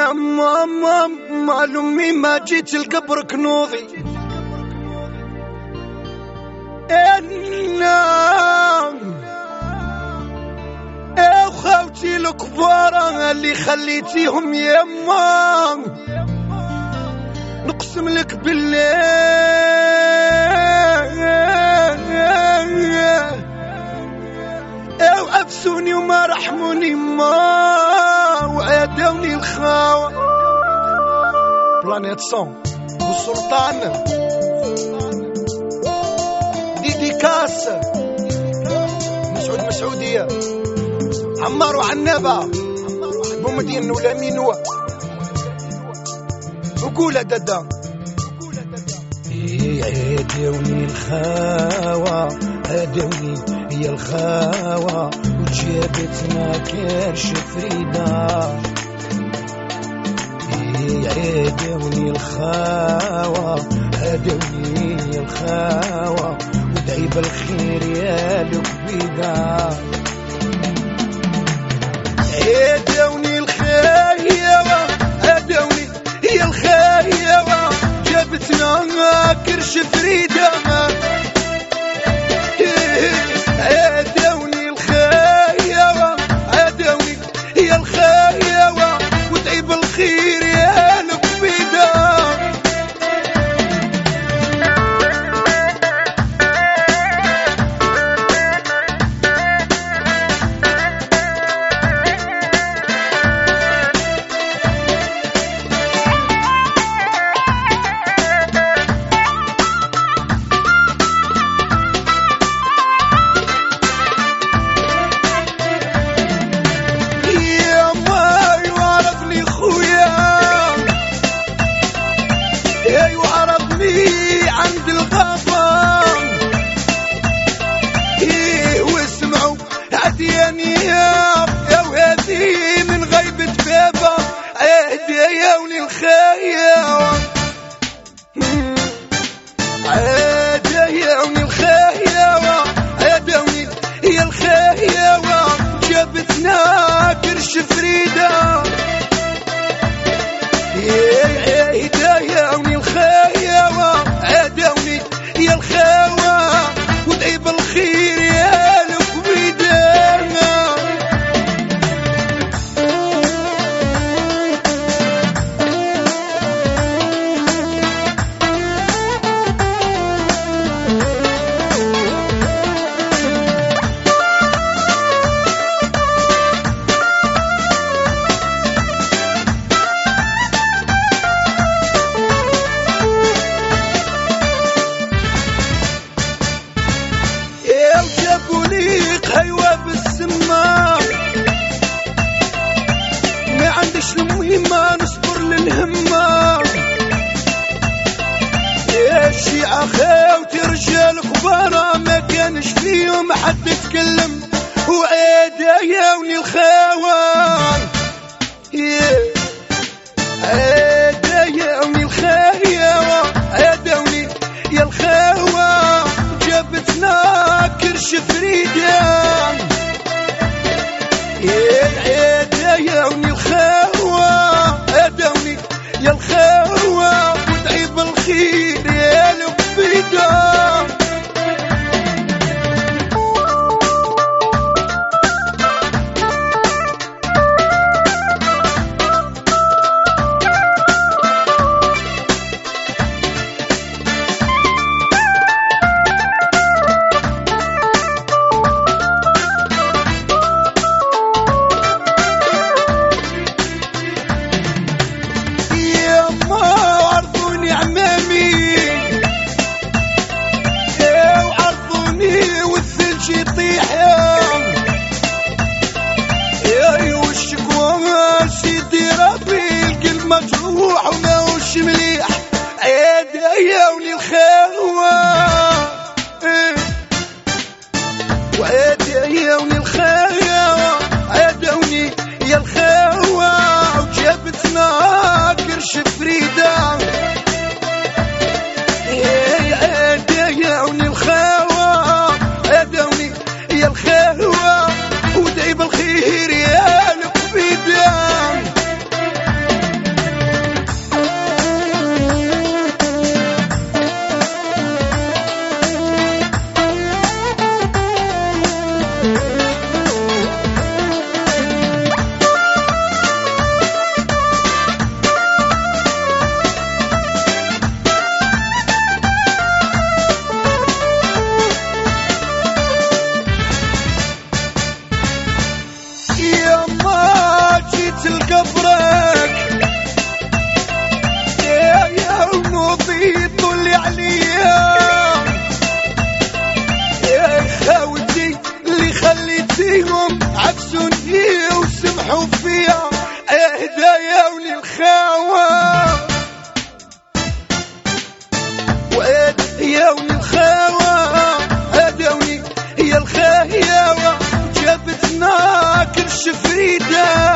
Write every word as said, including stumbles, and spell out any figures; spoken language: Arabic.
يا ماما مال امي ما جيت القبر كنوضي انا يا خوتي الكبار اللي خليتيهم يما نقسم لك بالله او عفسوني وما رحموني ما وعادوني الخاوة. بلانيت صون والسلطان ديديكاس مسعود مسعودية عمار وعنابة بومدين ولا مينوة وقولة دادا عادوني الخاوة عادوني هي الخاوة وجابتنا كرش فريدة عادوني الخاوة عادوني هي الخاوة ودعي بالخير يا الكبيدة عادوني الخاوة عادوني هي الخاوة جابتنا كرش فريدة عادوني الخاوة عادوني هي الخاوة ودعي بالخير يا الكبيدة عند الغابة إيه واسمعوا عدياني يا وهذه من غيبة بابا عاديوني الخايوة عاديوني الخايوة عاديوني هي الخايوة جابتنا كرش فريدة عاديوني الخايوة عادوني يا الخاوة ودعي بالخير يا الكبيدة هداياوني الخاوة وهداياوني الخاوة هداوني هي الخاوة جابتنا كرش فريدة